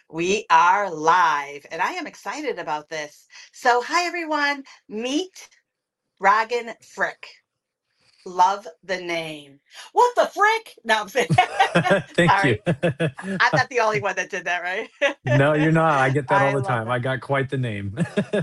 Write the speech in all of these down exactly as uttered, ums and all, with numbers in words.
We are live, and I am excited about this. So, hi everyone, meet Rogan Frick. Love the name. What the frick? No, I'm saying, Thank you. sorry. I'm not the only one that did that, right? No, you're not. I get that all I the love time. that. I got quite the name.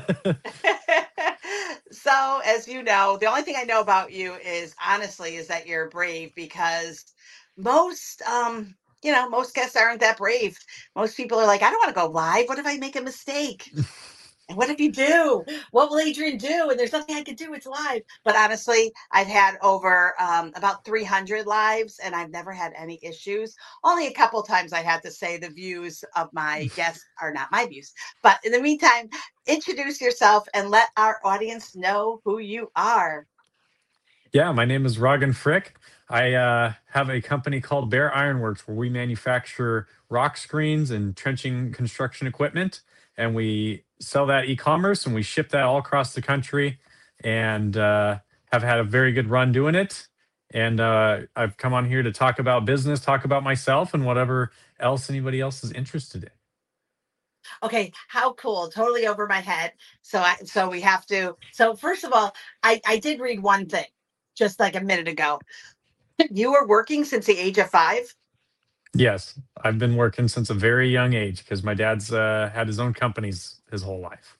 So, as you know, the only thing I know about you is honestly is that you're brave because most um you know, most guests aren't that brave. Most people are like, I don't want to go live. What if I make a mistake? And what if you do? What will Adrian do? And there's nothing I can do. It's live. But honestly, I've had over um, about three hundred lives and I've never had any issues. Only a couple times I had to say the views of my guests are not my views. But in the meantime, introduce yourself and let our audience know who you are. Yeah, my name is Rogan Frick. I uh, have a company called Bear Ironworks where we manufacture rock screens and trenching construction equipment, and we sell that e-commerce and we ship that all across the country, and uh, have had a very good run doing it. And uh, I've come on here to talk about business, talk about myself, and whatever else anybody else is interested in. Okay, how cool. Totally over my head. So I so we have to so first of all, I, I did read one thing just like a minute ago. You were working since the age of five. Yes, I've been working since a very young age because my dad's uh, had his own companies his whole life.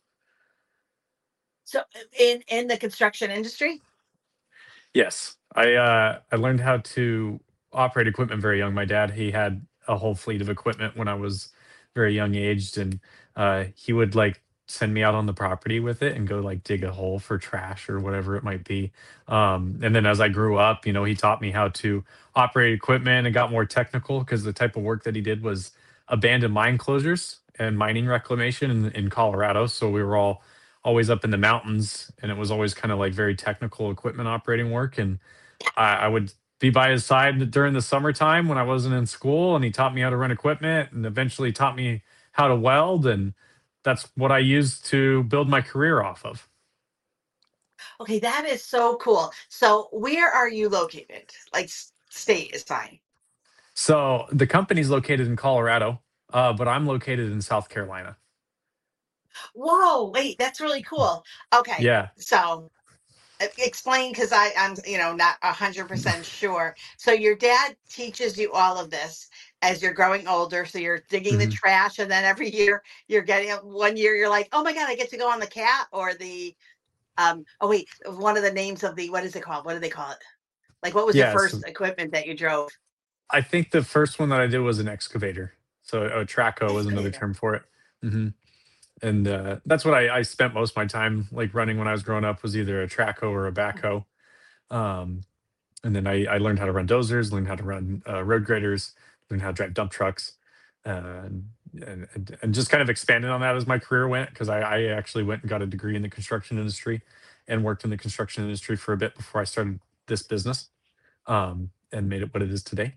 So in in the construction industry? Yes, I uh, I learned how to operate equipment very young. My dad, he had a whole fleet of equipment when I was very young aged, and uh, he would like send me out on the property with it and go like dig a hole for trash or whatever it might be. Um, and then as I grew up, you know, he taught me how to operate equipment and got more technical because the type of work that he did was abandoned mine closures and mining reclamation in, in Colorado. So we were all always up in the mountains, and it was always kind of like very technical equipment operating work. And I, I would be by his side during the summertime when I wasn't in school, and he taught me how to run equipment, and eventually taught me how to weld, and that's what I used to build my career off of. Okay, that is so cool. So where are you located? Like s- state is fine. So the company's located in Colorado, uh, but I'm located in South Carolina. Whoa, wait, that's really cool. Okay, Yeah. so uh, explain because I I'm you know not a hundred percent sure. So your dad teaches you all of this as you're growing older. So you're digging the Mhm. trash, and then every year you're getting one year you're like, oh my god, I get to go on the cat or the um. Oh wait, one of the names of the what is it called? What do they call it? Like what was the Yeah. first So equipment that you drove? I think the first one that I did was an excavator. So a traco is another Excavator. term for it. hmm and uh, that's what I, I spent most of my time like running when I was growing up was either a traco or a backhoe. Um, and then I, I learned how to run dozers, learned how to run uh, road graders, learned how to drive dump trucks, uh, and, and and just kind of expanded on that as my career went because I, I actually went and got a degree in the construction industry and worked in the construction industry for a bit before I started this business, um, and made it what it is today.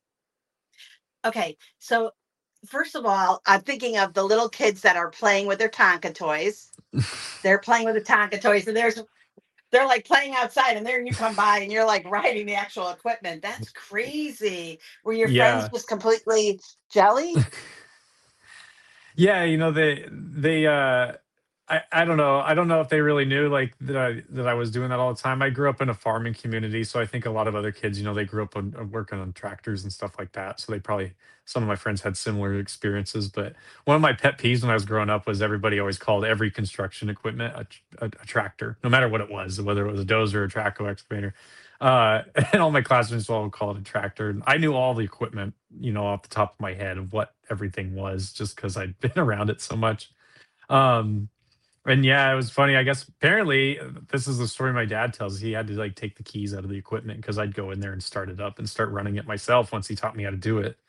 Okay, so first of all, I'm thinking of the little kids that are playing with their Tonka toys. They're playing with the Tonka toys, and there's they're like playing outside, and there you come by, and you're like riding the actual equipment. That's crazy. Were your friends Yeah. just completely jelly? Yeah, you know, they they uh I I don't know. I don't know if they really knew like that I that I was doing that all the time. I grew up in a farming community, so I think a lot of other kids, you know, they grew up on, on working on tractors and stuff like that. So they probably some of my friends had similar experiences. But one of my pet peeves when I was growing up was everybody always called every construction equipment a, tr- a, a tractor, no matter what it was, whether it was a dozer, a traco, excavator. Uh, and all my classmates all called it a tractor. And I knew all the equipment, you know, off the top of my head of what everything was, just because I'd been around it so much. Um, and yeah, it was funny. I guess apparently uh, this is the story my dad tells. He had to like take the keys out of the equipment because I'd go in there and start it up and start running it myself once he taught me how to do it.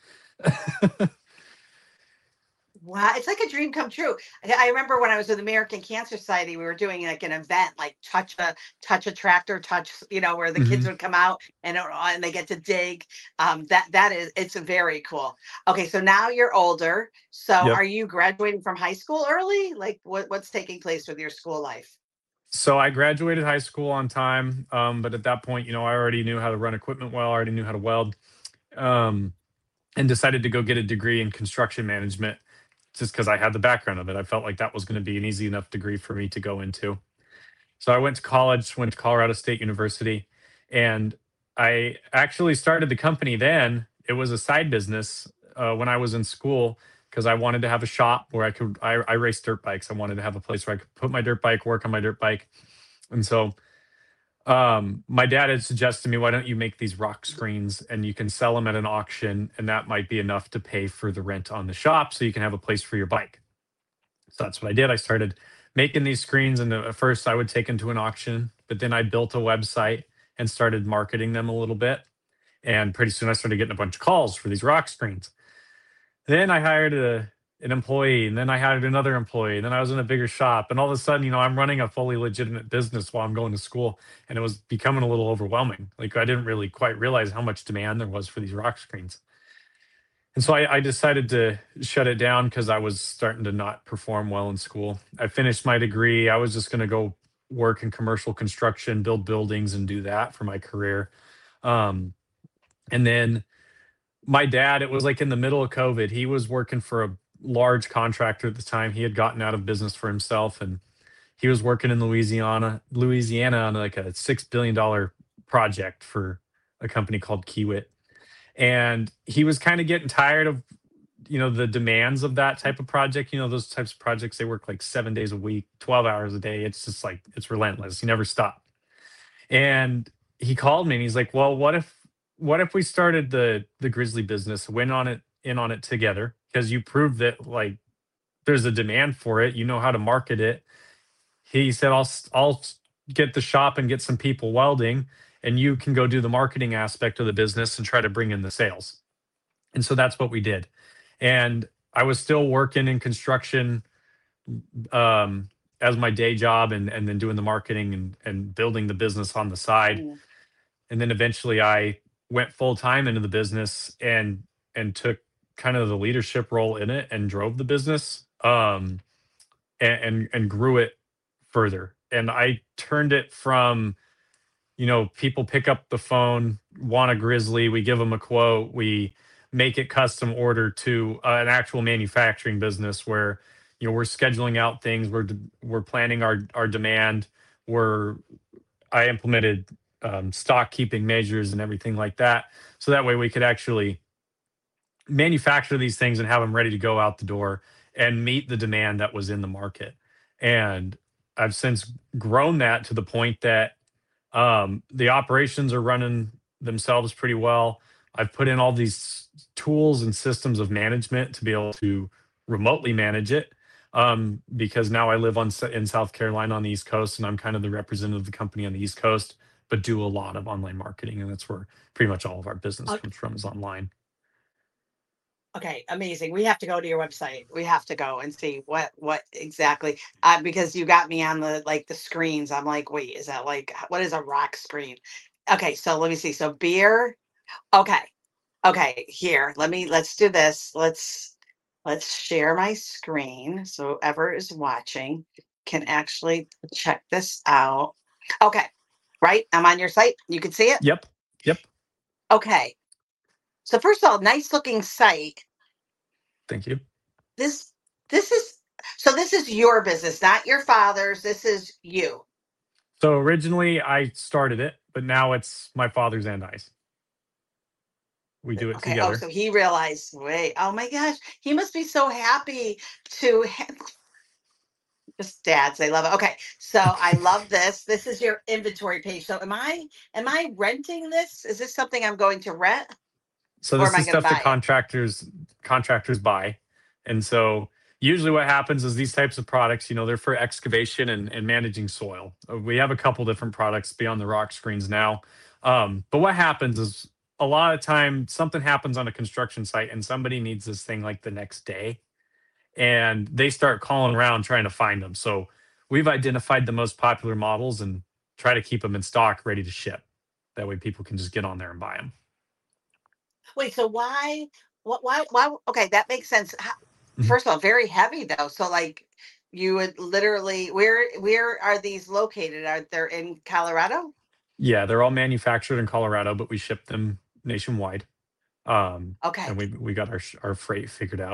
Wow, it's like a dream come true. I I remember when I was with American Cancer Society, we were doing like an event, like touch a touch a tractor, touch, you know, where the kids hmm would come out and uh, and they get to dig. Um, that that is it's very cool. Okay, so now you're older. So Yep. are you graduating from high school early? Like what what's taking place with your school life? So I graduated high school on time, um, but at that point, you know, I already knew how to run equipment well. I already knew how to weld, um, and decided to go get a degree in construction management just because I had the background of it. I felt like that was going to be an easy enough degree for me to go into. So I went to college, went to Colorado State University, and I actually started the company then. It was a side business uh, when I was in school because I wanted to have a shop where I could. I, I raced dirt bikes. I wanted to have a place where I could put my dirt bike, work on my dirt bike, and so um, my dad had suggested to me, why don't you make these rock screens and you can sell them at an auction, and that might be enough to pay for the rent on the shop, so you can have a place for your bike. So that's what I did. I started making these screens, and at first I would take them to an auction, but then I built a website and started marketing them a little bit. And pretty soon I started getting a bunch of calls for these rock screens. Then I hired a, an employee, and then I hired another employee, and then I was in a bigger shop. And all of a sudden, you know, I'm running a fully legitimate business while I'm going to school. And it was becoming a little overwhelming. Like I didn't really quite realize how much demand there was for these rock screens. And so I, I decided to shut it down because I was starting to not perform well in school. I finished my degree. I was just going to go work in commercial construction, build buildings, and do that for my career. Um, and then my dad, it was like in the middle of COVID. He was working for a large contractor at the time. He had gotten out of business for himself, and he was working in Louisiana, Louisiana on like a six billion dollar project for a company called Kiewit. And he was kind of getting tired of you know the demands of that type of project. You know those types of projects, they work like seven days a week, twelve hours a day. It's just like it's relentless, you never stop. And he called me and he's like, well, what if what if we started the the grizzly business, went on it in on it together, because you proved that like there's a demand for it, you know how to market it. He said, i'll s- i'll s- get the shop and get some people welding, and you can go do the marketing aspect of the business and try to bring in the sales. And so that's what we did. And I was still working in construction um, as my day job, and and then doing the marketing and and building the business on the side. Mm. And then eventually I went full time into the business, and and took kind of the leadership role in it and drove the business, um, and and, and grew it further. And I turned it from, you know, people pick up the phone, want a grizzly, we give them a quote, we make it custom order, to uh, an actual manufacturing business where, you know, we're scheduling out things, we're d- we're planning our our demand, we're I implemented um, stock keeping measures and everything like that, so that way we could actually manufacture these things and have them ready to go out the door and meet the demand that was in the market. And I've since grown that to the point that um, the operations are running themselves pretty well. I've put in all these tools and systems of management to be able to remotely manage it, um, because now I live on in South Carolina on the East Coast, and I'm kind of the representative of the company on the East Coast, but do a lot of online marketing, and that's where pretty much all of our business Ok- comes from, is online. Okay, amazing. We have to go to your website. We have to go and see what what exactly, uh, because you got me on the like the screens. I'm like, wait, is that like what is a rock screen? Okay, so let me see. So beer. Okay. Okay, here. Let me let's do this. Let's let's share my screen so whoever is watching can actually check this out. Okay. Right? I'm on your site. You can see it. Yep. Yep. Okay. So first of all, nice looking site. Thank you. This this is so this is your business, not your father's. This is you. So originally I started it, but now it's my father's and I's. We do it Okay. Oh, together. so he realized, wait, oh my gosh, he must be so happy to ha- just dads. They love it. Okay. So I love this. This is your inventory page. So am I am I renting this? Is this something I'm going to rent So or am this I is going to stuff that buy it? contractors contractors buy. And so usually what happens is these types of products, you know, they're for excavation and, and managing soil. Uh, We have a couple different products beyond the rock screens now. Um, but what happens is a lot of time something happens on a construction site and somebody needs this thing like the next day, and they start calling around trying to find them. So we've identified the most popular models and try to keep them in stock ready to ship. That way people can just get on there and buy them. Wait, so why what why why okay, that makes sense. Ho First of all, very heavy though. So like you would literally where where are these located? Are they in Colorado? Yeah, they're all manufactured in Colorado, but we ship them nationwide. Um, Okay. and we we got our sh- our freight figured out.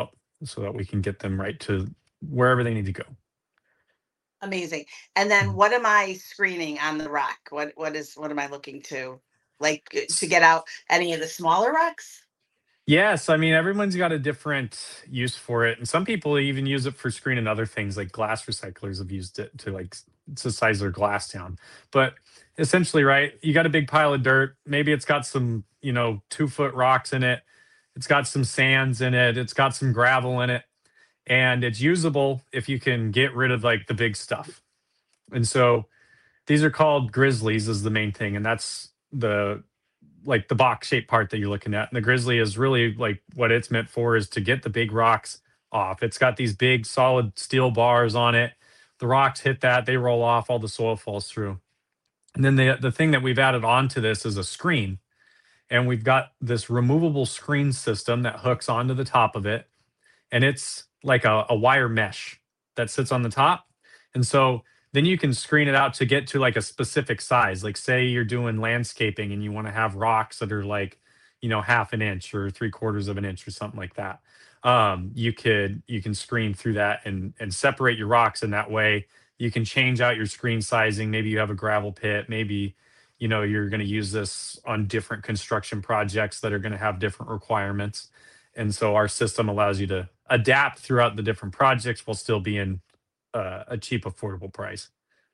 so that we can get them right to wherever they need to go. Amazing. And then Mhm. what am I screening on the rock? What what is what am I looking to like uh, to S- get out any of the smaller rocks? Yes, I mean everyone's got a different use for it, and some people even use it for screening other things. Like glass recyclers have used it to like s- to size their glass down. But essentially, right, you got a big pile of dirt. Maybe it's got some you know two foot rocks in it. It's got some sands in it. It's got some gravel in it, and it's usable if you can get rid of like the big stuff. And so these are called grizzlies is the main thing, and that's the like the box shaped part that you're looking at. And the grizzly is really like what it's meant for is to get the big rocks off. It's got these big solid steel bars on it. The rocks hit that, they roll off, all the soil falls through. And then the the thing that we've added onto this is a screen. And we've got this removable screen system that hooks onto the top of it, and it's like a, a wire mesh that sits on the top. And so then you can screen it out to get to like a specific size. Like say you're doing landscaping and you want to have rocks that are like, you know, half an inch or three quarters of an inch or something like that. Um, you could you can screen through that and and separate your rocks in that way. You can change out your screen sizing. Maybe you have a gravel pit. Maybe you know you're going to use this on different construction projects that are going to have different requirements, and so our system allows you to adapt throughout the different projects while still being uh, a cheap, affordable price.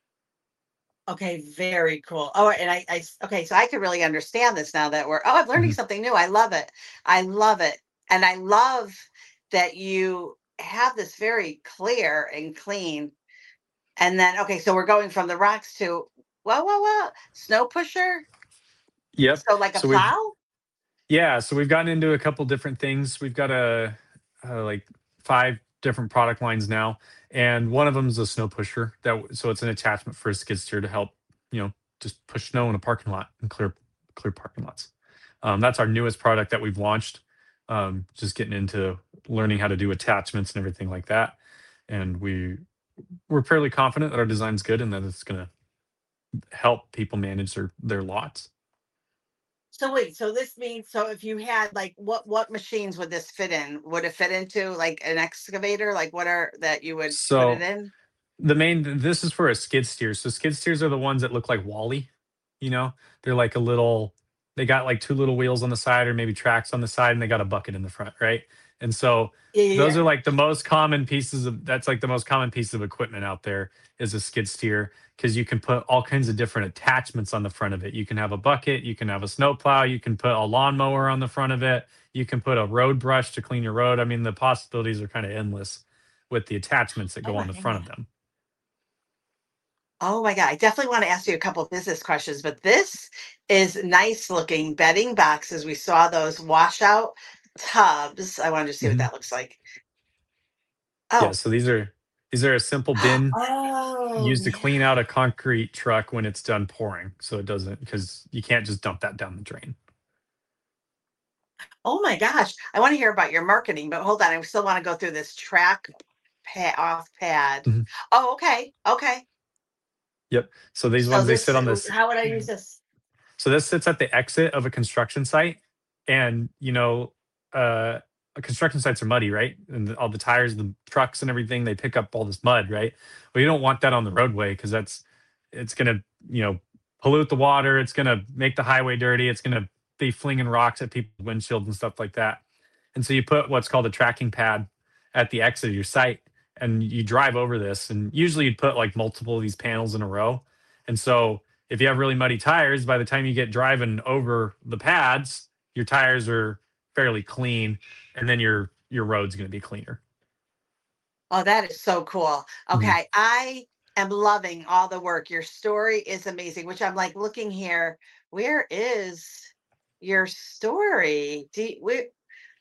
Okay, very cool. Oh, and I, I, s- okay, so I could really understand this now that we're, oh, I'm learning Mhm. something new. I love it. I love it. And I love that you have this very clear and clean. And then, okay, so we're going from the rocks to, whoa, whoa, whoa, snow pusher. Yep. So like a So we've plow? yeah, so we've gotten into a couple different things. We've got a, uh like five different product lines now, and one of them is a snow pusher. That w- so it's an attachment for a skid steer to help you know just push snow in a parking lot and clear clear parking lots. Um, that's our newest product that we've launched. Um, just getting into learning how to do attachments and everything like that, and we we're fairly confident that our design's good and that it's going to help people manage their their lots. So wait, so this means, so if you had like, what, what machines would this fit in? Would it fit into like an excavator? Like what are that you would put it So in? the main this is for a skid steer. So skid steers are the ones that look like Wally. You know, they're like a little. They got like two little wheels on the side, or maybe tracks on the side, and they got a bucket in the front, right? And so Yeah, yeah, those yeah. are like the most common pieces of. That's like the most common piece of equipment out there is a skid steer because you can put all kinds of different attachments on the front of it. You can have a bucket, you can have a snow plow, you can put a lawnmower on the front of it, you can put a road brush to clean your road. I mean, the possibilities are kind of endless with the attachments that Oh go on my the front of God. them. Oh my God. I definitely want to ask you a couple of business questions, but this is nice looking bedding boxes. We saw those washout tubs. I wanted to see what Mhm. that looks like. Yeah, Oh. so these are these are a simple bin Oh, used to clean out yeah. a concrete truck when it's done pouring, so it doesn't because you can't just dump that down the drain. Oh my gosh. I want to hear about your marketing, but hold on. I still want to go through this track pad off pad. Mhm. Oh, okay. Okay. Yep. So these So ones they this, sit on this. how would I use this? So this sits at the exit of a construction site, and you know, uh, construction sites are muddy, right? And the, all the tires, the trucks, and everything they pick up all this mud, right? Well, you don't want that on the roadway because that's it's gonna you know pollute the water. It's gonna make the highway dirty. It's gonna be flinging rocks at people's windshields and stuff like that. And so you put what's called a tracking pad at the exit of your site, and you drive over this. And usually you'd put like multiple of these panels in a row. And so if you have really muddy tires, by the time you get driving over the pads, your tires are fairly clean, and then your your road's going to be cleaner. Oh, that is so cool. Mhm. Okay. I am loving all the work. Your story is amazing, which I'm like looking here. Where is your story? Do you, we,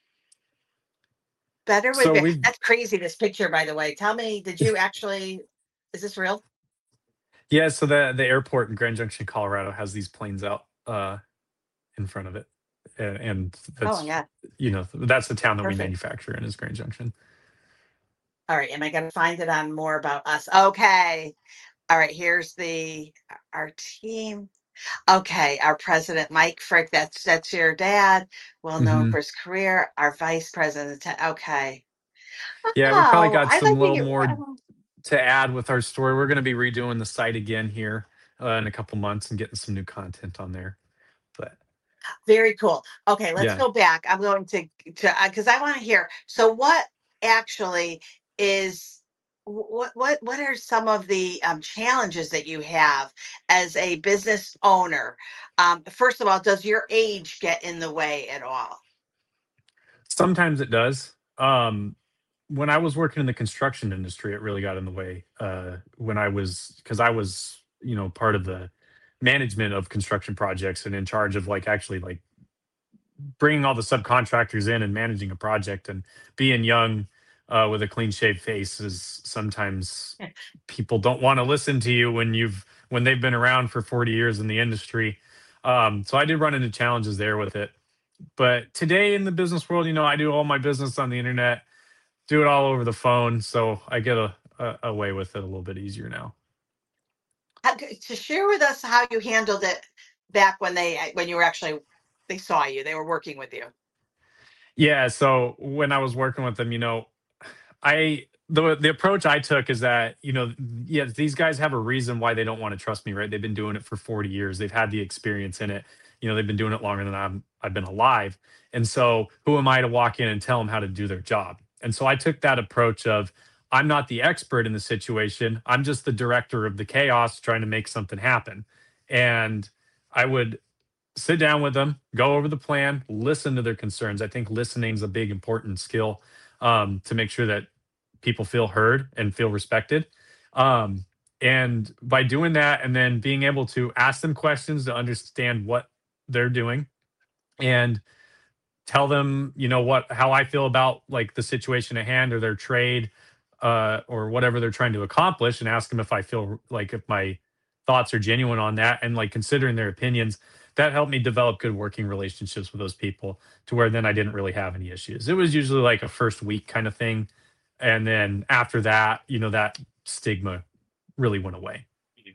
better with So Ve- we've that's crazy. This picture, by the way. Tell me, did you actually? Is this real? yeah, so the the airport in Grand Junction, Colorado, has these planes out uh, in front of it, and, and Oh my that's god, you know that's the town that we perfect. manufacture in is Grand Junction. All right, am I going to find it on more about us? Okay. All right, here's the our team. Okay, our president, Mike Frick. That's that's your dad, well known Hmm. for his career. Our vice president. Okay. Yeah, we probably Oh, got I some like to little get more well, to add with our story. We're gonna be redoing the site again here, uh, in a couple months and getting some new content on there. But very cool. Okay, let's yeah, go back. I'm going to to because I want to hear. So, what actually is wh- what what what are some of the um, challenges that you have as a business owner? Um, first of all, does your age get in the way at all? sometimes it does. Um, when I was working in the construction industry, it really got in the way. Uh, when I was because I was, you know, part of the management of construction projects and in charge of like actually like bringing all the subcontractors in and managing a project and being young uh, with a clean shaved face is sometimes people don't want to listen to you when you've when they've been around for forty years in the industry. Um, so I did run into challenges there with it. But today in the business world, you know, I do all my business on the internet, do it all over the phone, so I get a, a away with it a little bit easier now. How c to share with us how you handled it back when they uh, when you were actually they saw you, they were working with you. Yeah, so when I was working with them, you know, I the the approach I took is that, you know, yeah, these guys have a reason why they don't want to trust me, right? They've been doing it for forty years. They've had the experience in it. You know, they've been doing it longer than I'm I've been alive. And so who am I to walk in and tell them how to do their job? And so I took that approach of I'm not the expert in the situation. I'm just the director of the chaos trying to make something happen. And I would sit down with them, go over the plan, listen to their concerns. I think listening is a big important skill, um, to make sure that people feel heard and feel respected. Um, and by doing that, and then being able to ask them questions to understand what they're doing, and tell them, you know, what how I feel about like the situation at hand or their trade, uh, or whatever they're trying to accomplish, and ask them if I feel like if my thoughts are genuine on that, and like considering their opinions. That helped me develop good working relationships with those people to where then I didn't really have any issues. It was usually like a first week kind of thing. And then after that, you know, that stigma really went away.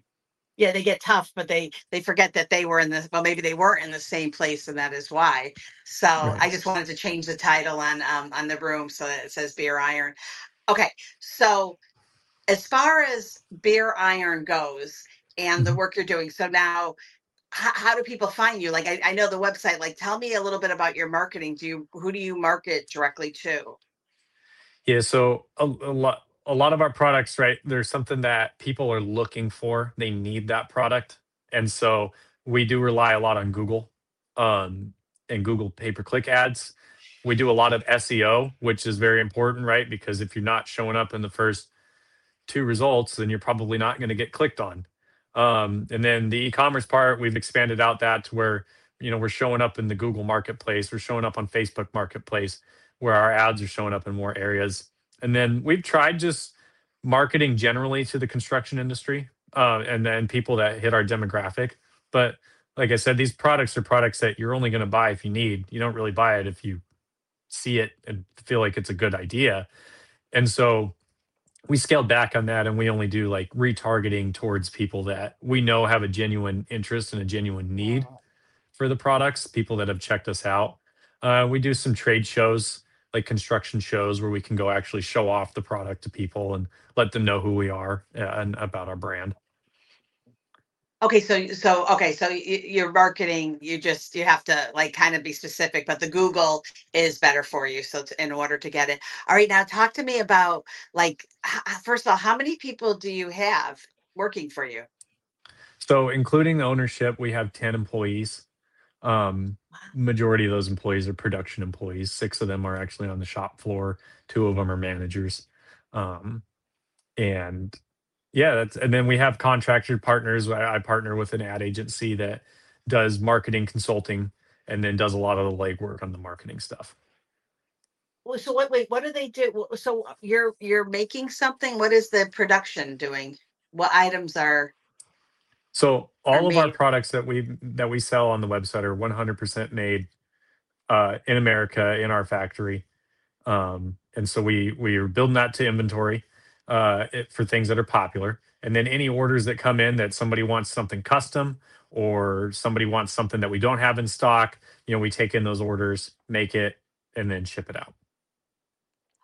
Yeah, they get tough, but they they forget that they were in the well, maybe they weren't in the same place, and that is why. So Right. I just wanted to change the title on um on the room so that it says beer iron. Okay, so as far as beer iron goes and the Mhm. work you're doing, so now how, how do people find you? Like I, I know the website. Like, tell me a little bit about your marketing. Do you who do you market directly to? Yeah, so a, a lot a lot of our products, right? There's something that people are looking for. They need that product. And so we do rely a lot on Google, um, and Google pay-per-click ads. We do a lot of S E O, which is very important, right? Because if you're not showing up in the first two results, then you're probably not going to get clicked on. Um, and then the e-commerce part, we've expanded out that to where, you know, we're showing up in the Google Marketplace, we're showing up on Facebook Marketplace, where our ads are showing up in more areas. And then we've tried just marketing generally to the construction industry, uh, and then people that hit our demographic. But like I said, these products are products that you're only going to buy if you need. You don't really buy it if you see it and feel like it's a good idea. And so we scaled back on that and we only do like retargeting towards people that we know have a genuine interest and a genuine need for the products, people that have checked us out. Uh, we do some trade shows, like construction shows, where we can go actually show off the product to people and let them know who we are, uh, and about our brand. Okay, so so okay, so y- your marketing, you just you have to like kind of be specific, but the Google is better for you. So to, in order to get it, all right. Now talk to me about like h- h- first of all, how many people do you have working for you? So, including the ownership, we have ten employees. Um, Majority of those employees are production employees. Six of them are actually on the shop floor. Two of them are managers. Um, and Yeah, that's and then we have contractor partners. I, I partner with an ad agency that does marketing consulting and then does a lot of the legwork on the marketing stuff. Well, so what? Wait, what do they do? Wh- So you're you're making something. What is the production doing? What items are So are all of our made? products that we that we sell on the website are one hundred percent made, uh, in America in our factory. Um, and so we we are building that to inventory, uh, it, for things that are popular, and then any orders that come in that somebody wants something custom or somebody wants something that we don't have in stock, you know, we take in those orders, make it, and then ship it out.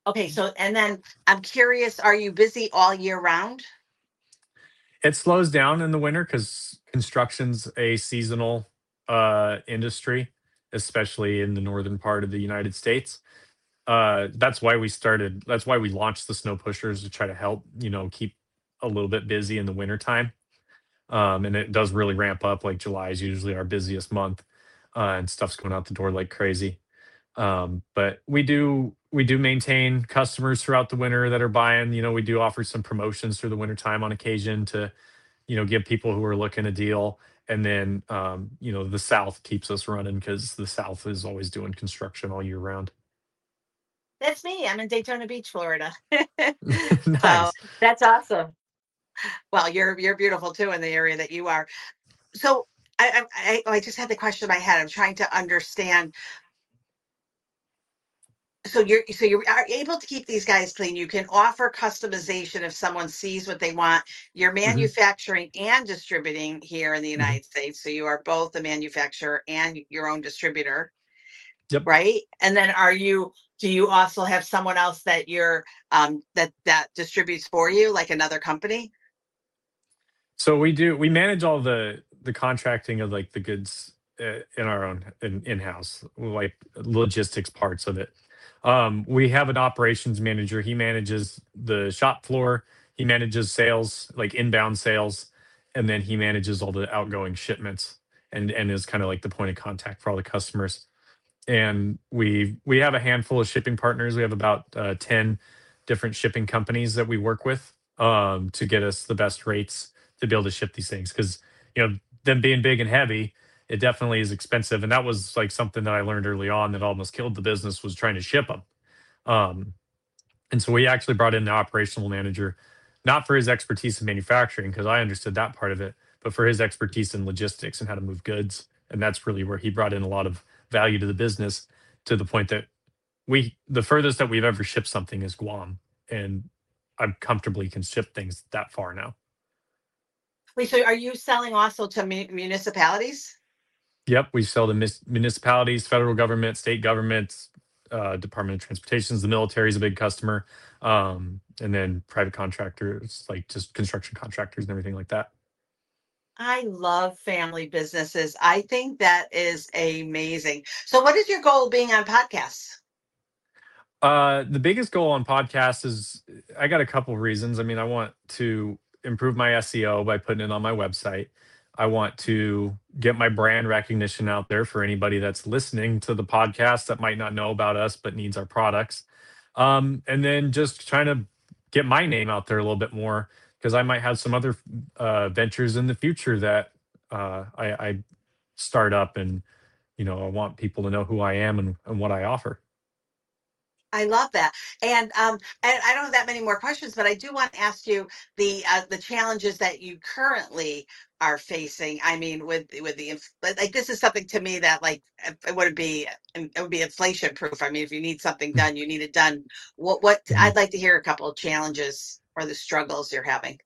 Okay, so and then I'm curious, are you busy all year round? It slows down in the winter because construction's a seasonal uh, industry, especially in the northern part of the United States. Uh, that's why we started. That's why we launched the snow pushers to try to help, you know, keep a little bit busy in the wintertime. Um, and it does really ramp up. Like July is usually our busiest month, uh, and stuff's going out the door like crazy. Um, but we do we do maintain customers throughout the winter that are buying. You know, we do offer some promotions through the wintertime on occasion to, you know, give people who are looking a deal. And then, um, you know, the South keeps us running because the South is always doing construction all year round. That's me. I'm in Daytona Beach, Florida. So Nice. that's awesome. Well, you're you're beautiful too in the area that you are. So I I, I I just had the question in my head. I'm trying to understand. So you're so you are able to keep these guys clean. You can offer customization if someone sees what they want. You're Hmm. manufacturing and distributing here in the Hmm. United States. So you are both a manufacturer and your own distributor, Yep. right? And then are you do you also have someone else that you're um that that distributes for you, like another company? So we do we manage all the the contracting of like the goods uh, in our own in in house, like logistics parts of it. Um, we have an operations manager. He manages the shop floor. He manages sales, like inbound sales, and then he manages all the outgoing shipments and and is kind of like the point of contact for all the customers. And we we have a handful of shipping partners. We have about uh, ten different shipping companies that we work with, um, to get us the best rates to be able to ship these things. Because, you know, them being big and heavy, it definitely is expensive. And that was like something that I learned early on that almost killed the business, was trying to ship them. Um, and so we actually brought in the operational manager, not for his expertise in manufacturing, because I understood that part of it, but for his expertise in logistics and how to move goods. And that's really where he brought in a lot of value to the business, to the point that we, the furthest that we've ever shipped something is Guam. And I comfortably can ship things that far now. Wait, so are you selling also to mu- municipalities? Yep, we sell to mis- municipalities, federal government, state governments, uh, Department of Transportation. The military is a big customer, um, and then private contractors, like just construction contractors and everything like that. I love family businesses. I think that is amazing. So, what is your goal being on podcasts? Uh, the biggest goal on podcasts is, I got a couple reasons. I mean, I want to improve my S E O by putting it on my website. I want to get my brand recognition out there for anybody that's listening to the podcast that might not know about us but needs our products. Um, and then just trying to get my name out there a little bit more, because I might have some other uh, ventures in the future that uh, I, I start up, and you know, I want people to know who I am and, and what I offer. I love that, and um, and I don't have that many more questions, but I do want to ask you the uh, the challenges that you currently are facing. I mean, with with the inf- like like, this is something to me that like it it would be it would be inflation proof. I mean, if you need something done, you need it done. What what Mhm. I'd like to hear a couple of challenges or the struggles you're having.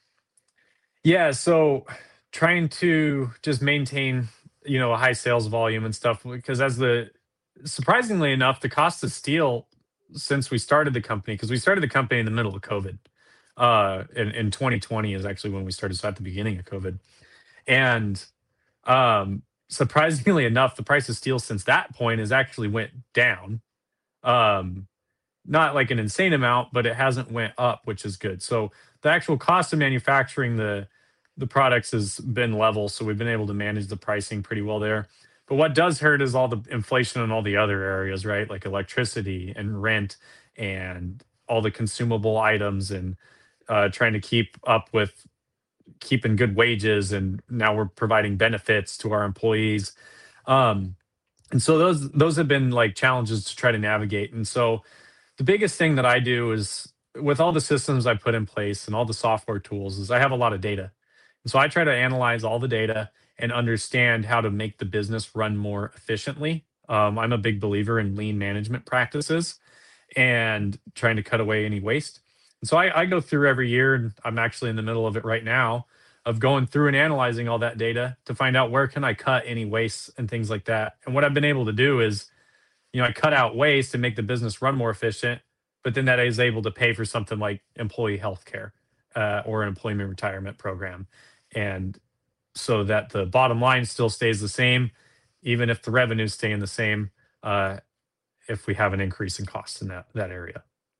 Yeah, so trying to just maintain, you know, a high sales volume and stuff, because as the surprisingly enough, the cost of steel since we started the company, because we started the company in the middle of COVID, uh, in, in twenty twenty is actually when we started, so at the beginning of COVID, and um, surprisingly enough, the price of steel since that point has actually went down. Um, Not like an insane amount, but it hasn't went up, which is good. So the actual cost of manufacturing the the products has been level, so we've been able to manage the pricing pretty well there. But what does hurt is all the inflation in all the other areas, right? Like electricity and rent and all the consumable items, and uh, trying to keep up with keeping good wages. And now we're providing benefits to our employees. Um, and so those those have been like challenges to try to navigate. And so the biggest thing that I do is, with all the systems I put in place and all the software tools, is I have a lot of data. And so I try to analyze all the data and understand how to make the business run more efficiently. Um, I'm a big believer in lean management practices and trying to cut away any waste. And so I, I go through every year, and I'm actually in the middle of it right now, of going through and analyzing all that data to find out where can I cut any waste and things like that. And what I've been able to do is, you know, I cut out waste and make the business run more efficient, but then that is able to pay for something like employee health care uh, or an employment retirement program. And so that the bottom line still stays the same, even if the revenue's staying the same, uh, if we have an increase in costs in that, that area.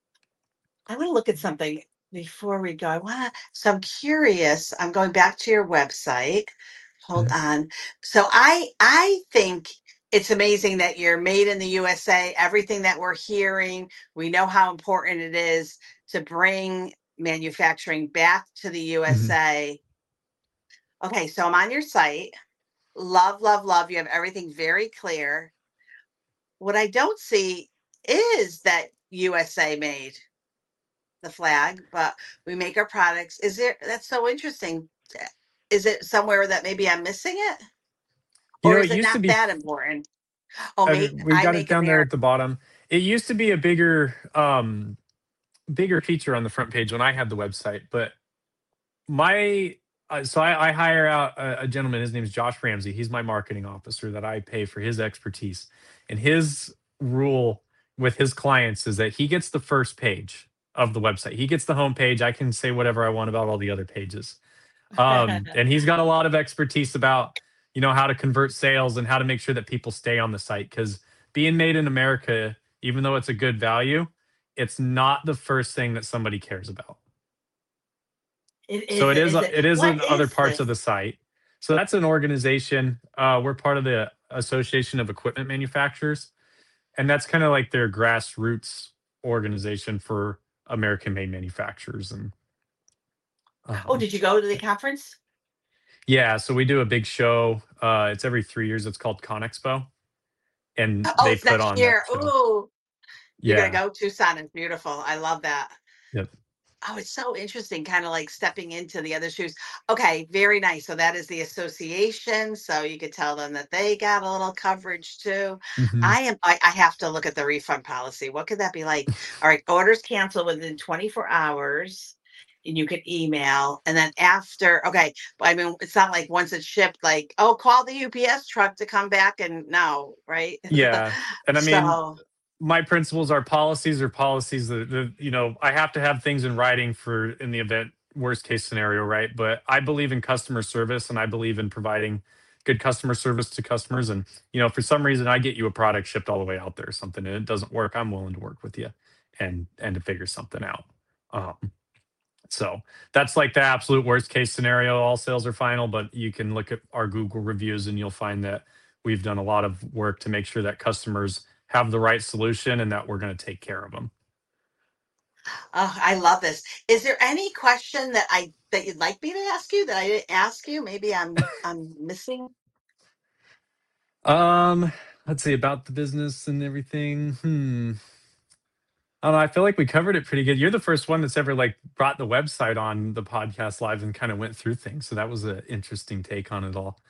I want to look at something before we go. I want to, so I'm curious. I'm going back to your website. Hold Mhm. on. So I I think it's amazing that you're made in the U S A. Everything that we're hearing, we know how important it is to bring manufacturing back to the Mhm. U S A. Okay, so I'm on your site. Love, love, love. You have everything very clear. What I don't see is that U S A made the flag, but we make our products. Is there, that's so interesting. Is it somewhere that maybe I'm missing it? You Or know, is it it used to not be that important? Oh, I make mean, we've I got it make down there at America. the bottom. It used to be a bigger um bigger feature on the front page when I had the website, but my uh, so I, I hire out a, a gentleman. His name is Josh Ramsey. He's my marketing officer that I pay for his expertise. And his rule with his clients is that he gets the first page of the website. He gets the home page. I can say whatever I want about all the other pages. Um, and he's got a lot of expertise about, you know, how to convert sales and how to make sure that people stay on the site. Because being made in America, even though it's a good value, it's not the first thing that somebody cares about. It So is it it is is it. it is What in other is parts of this? the site. So that's an organization. Uh, we're part of the Association of Equipment Manufacturers, and that's kind of like their grassroots organization for American-made manufacturers. And Oh, um, did you go to the conference? yeah, so we do a big show. Uh, it's every three years. It's called ConExpo, and Oh, they it's put next on that year. show. Ooh, you're gonna Yeah. go. Tucson is beautiful. I love that. Yep. Oh, it's so interesting, kind of like stepping into the other shoes. Okay, very nice. So that is the association. So you could tell them that they got a little coverage too. Hmm. I am I, I have to look at the refund policy. What could that be like? All right, orders canceled within twenty-four hours. And you can email. And then after, okay, but I mean, it's not like once it's shipped, like, oh, call the U P S truck to come back and no, right? Yeah, and I mean, So my principles are policies are policies that, that you know I have to have things in writing for in the event worst case scenario, right? But I believe in customer service and I believe in providing good customer service to customers. And you know, for some reason, I get you a product shipped all the way out there or something, and it doesn't work. I'm willing to work with you and and to figure something out. Um, so that's like the absolute worst case scenario. All sales are final, but you can look at our Google reviews and you'll find that we've done a lot of work to make sure that customers have the right solution and that we're going to take care of them. oh, I love this. Is there any question that I that you'd like me to ask you that I didn't ask you? Maybe I'm I'm missing. Um, let's see about the business and everything. Hmm. I don't know. I feel like we covered it pretty good. You're the first one that's ever like brought the website on the podcast live and kind of went through things. So that was an interesting take on it all.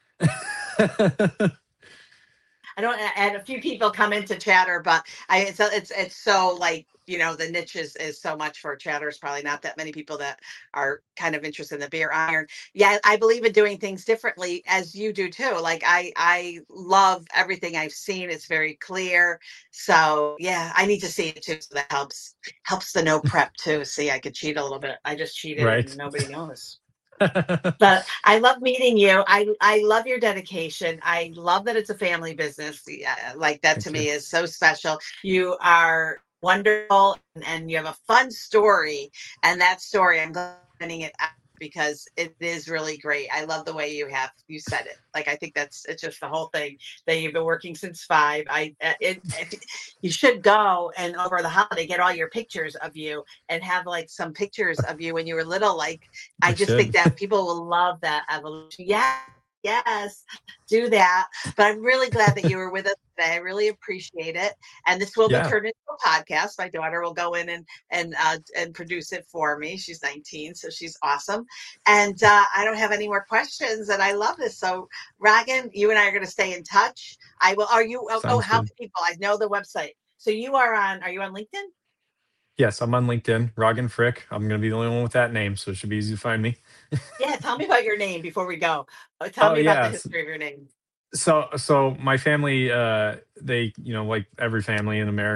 I don't. I had a few people come into Chatter, but I it's it's it's so like you know the niche is is so much for Chatter. Is probably not that many people that are kind of interested in the beer iron. Yeah, I believe in doing things differently as you do too. Like I I love everything I've seen. It's very clear. So yeah, I need to see it too. So that helps helps the no prep too. See, I could cheat a little bit. I just cheated and Right. nobody knows. But I love meeting you. I I love your dedication. I love that it's a family business. Yeah, like that to Thank you. me is so special. You are wonderful and, and you have a fun story. And that story, I'm glad you're finding it out because it is really great. I love the way you have you said it. Like I think that's it's just the whole thing that you've been working since five. I uh, it, it you should go and over the holiday get all your pictures of you and have like some pictures of you when you were little, like I I just think should. that people will love that evolution. Yeah, yes, do that. But I'm really glad that you were with us today. I really appreciate it. And this will be Yeah. turned into a podcast. My daughter will go in and and uh, and produce it for me. She's nineteen, so she's awesome. And uh, I don't have any more questions. And I love this. So, Ragan, you and I are going to stay in touch. I will. Are you? Oh, oh, Sounds how good. can people? I know the website. So you are on. Are you on LinkedIn? Yes, I'm on LinkedIn, Rogan Frick. I'm going to be the only one with that name, so it should be easy to find me. Yeah. Tell me about your name before we go. Uh, Tell Oh, me about the yeah. s- history of your name. So, so my family, uh, they, you know, like every family in America,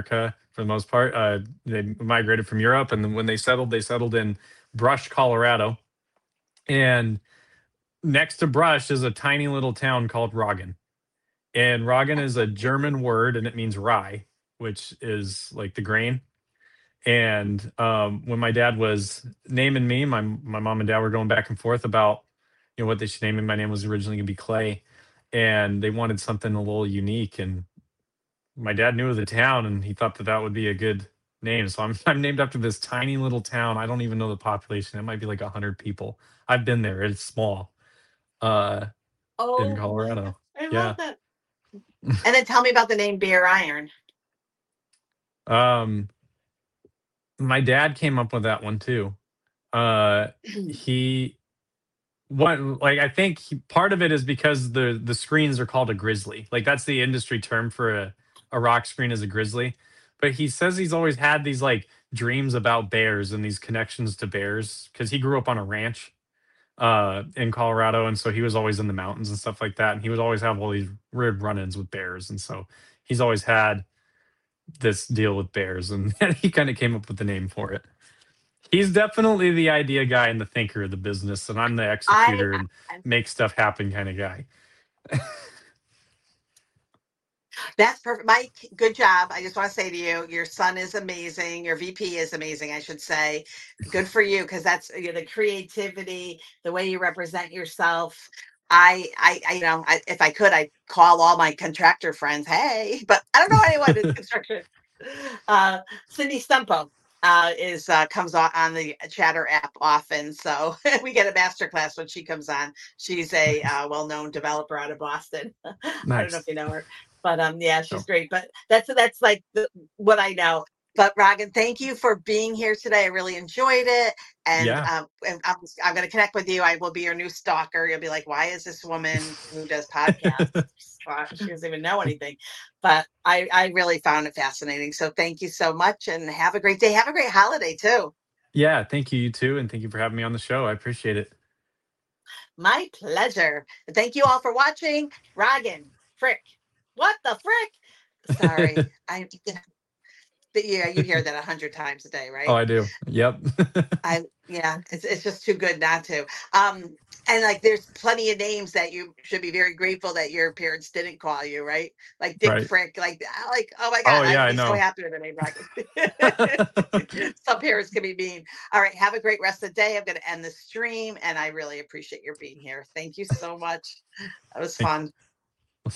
for the most part. Uh, they migrated from Europe, and then when they settled, they settled in Brush, Colorado. And next to Brush is a tiny little town called Roggen. And Roggen is a German word, and it means rye, which is like the grain. And um, when my dad was naming me, my my mom and dad were going back and forth about you know what they should name me. My name was originally going to be Clay, and they wanted something a little unique. And my dad knew of the town, and he thought that that would be a good name. So I'm I'm named after this tiny little town. I don't even know the population. It might be like a hundred people. I've been there. It's small, uh, in Oh my God. Colorado. I love Yeah. that. And then tell me about the name Bear Iron. Um, my dad came up with that one too. Uh, he One like I think he, part of it is because the the screens are called a grizzly. Like that's the industry term for a a rock screen is a grizzly. But he says he's always had these like dreams about bears and these connections to bears because he grew up on a ranch uh in Colorado, and so he was always in the mountains and stuff like that, and he would always have all these weird run-ins with bears, and so he's always had this deal with bears, and he kind of came up with the name for it. He's definitely the idea guy and the thinker of the business, and I'm the I, executor and I make stuff happen kind of guy. That's perfect. Mike, good job. I just want to say to you, your son is amazing. Your V P is amazing, I should say. Good for you because that's you know, the creativity, the way you represent yourself. I, I, I you know, I, if I could, I'd call all my contractor friends. Hey, but I don't know anyone in construction. Uh, Cindy Stumpo uh, is uh, comes on, on the Chatter app often, so we get a master class when she comes on. She's a Nice. uh, well-known developer out of Boston. I don't know if Nice. you know her. But um, yeah, she's So, great. But that's that's like the, what I know. But Ragan, thank you for being here today. I really enjoyed it, and yeah. um, and I'm I'm going to connect with you. I will be your new stalker. You'll be like, why is this woman who does podcasts? Uh, She doesn't even know anything. But I I really found it fascinating. So thank you so much, and have a great day. Have a great holiday too. Yeah, thank you, you too, and thank you for having me on the show. I appreciate it. My pleasure. And thank you all for watching. Ragan, frick, what the frick? Sorry, I yeah, you hear that a hundred times a day, Oh, right? I do. Yep. I yeah, it's it's just too good not to. Um, and like there's plenty of names that you should be very grateful that your parents didn't call you, right? Like Dick Right. Frick, like ah, like oh my Oh, God, yeah, I'd I be so know. happy with the name Rocket. Some parents can be mean. All right, have a great rest of the day. I'm gonna end the stream and I really appreciate your being here. Thank you so much. That was Thank fun.